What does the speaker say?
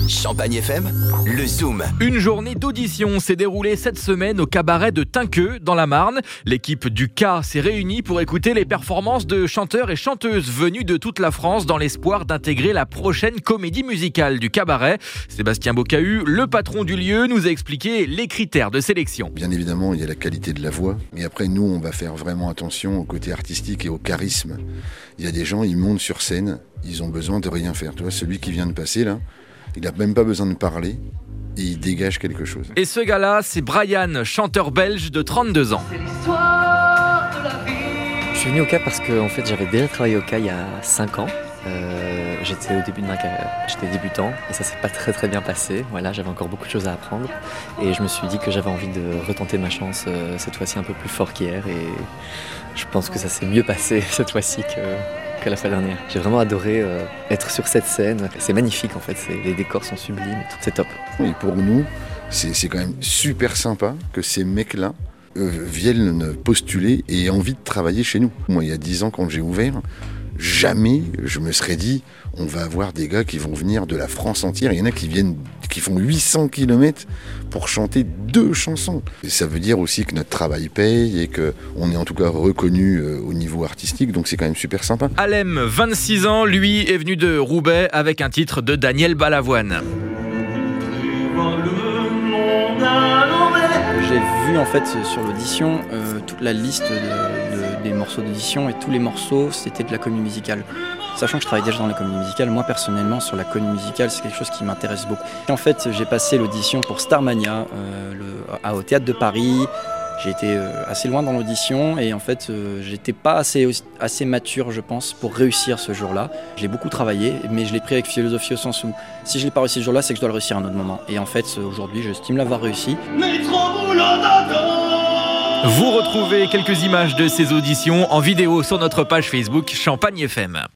Champagne FM, le Zoom. Une journée d'audition s'est déroulée cette semaine au cabaret de Tinqueux, dans la Marne. L'équipe du K s'est réunie pour écouter les performances de chanteurs et chanteuses venus de toute la France dans l'espoir d'intégrer la prochaine comédie musicale du cabaret. Sébastien Bocahu, le patron du lieu, nous a expliqué les critères de sélection. Bien évidemment, il y a la qualité de la voix, mais après nous, on va faire vraiment attention au côté artistique et au charisme. Il y a des gens, ils montent sur scène, ils ont besoin de rien faire. Tu vois, celui qui vient de passer là, il n'a même pas besoin de parler et il dégage quelque chose. Et ce gars-là, c'est Brian, chanteur belge de 32 ans. Je suis venu au K parce que en fait, j'avais déjà travaillé au K il y a 5 ans. J'étais au début de ma carrière, j'étais débutant et ça s'est pas très bien passé. Voilà, j'avais encore beaucoup de choses à apprendre et je me suis dit que j'avais envie de retenter ma chance cette fois-ci un peu plus fort qu'hier et je pense que ça s'est mieux passé cette fois-ci que la fois dernière. J'ai vraiment adoré être sur cette scène. C'est magnifique en fait, les décors sont sublimes, c'est top. Et pour nous, c'est quand même super sympa que ces mecs-là viennent postuler et aient envie de travailler chez nous. Moi, il y a 10 ans, quand j'ai ouvert, jamais je me serais dit on va avoir des gars qui vont venir de la France entière. Il y en a qui font 800 km pour chanter 2 chansons. Et ça veut dire aussi que notre travail paye et qu'on est en tout cas reconnu au niveau artistique, donc c'est quand même super sympa. Alem, 26 ans, lui est venu de Roubaix avec un titre de Daniel Balavoine. J'ai vu en fait sur l'audition toute la liste des morceaux d'audition et tous les morceaux c'était de la comédie musicale. Sachant que je travaille déjà dans la comédie musicale, moi personnellement sur la comédie musicale c'est quelque chose qui m'intéresse beaucoup. Et en fait j'ai passé l'audition pour Starmania au Théâtre de Paris. J'ai été assez loin dans l'audition et en fait j'étais pas assez mature je pense pour réussir ce jour-là. J'ai beaucoup travaillé mais je l'ai pris avec philosophie au sens où si je l'ai pas réussi ce jour-là c'est que je dois le réussir à un autre moment. Et en fait aujourd'hui j'estime l'avoir réussi. Vous retrouvez quelques images de ces auditions en vidéo sur notre page Facebook Champagne FM.